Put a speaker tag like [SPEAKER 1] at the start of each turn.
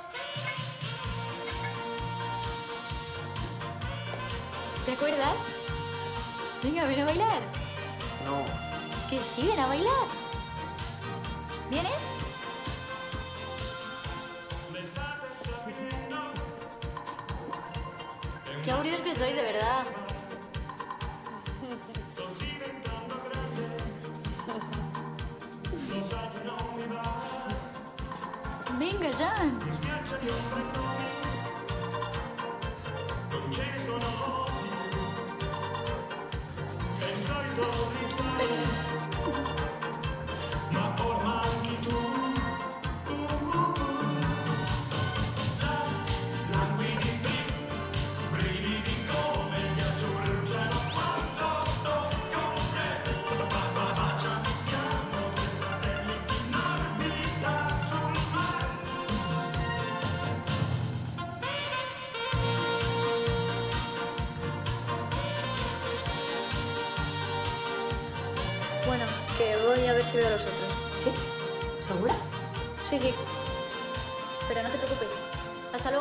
[SPEAKER 1] ¿Te acuerdas? Venga, ven a bailar.
[SPEAKER 2] No.
[SPEAKER 1] Que sí, ven a bailar. ¿Vienes? Qué aburridos que sois, de verdad. Venga, Jan. Bueno, que voy a ver si veo a los otros.
[SPEAKER 3] ¿Sí? ¿Segura?
[SPEAKER 1] Sí, sí. Pero no te preocupes. Hasta luego.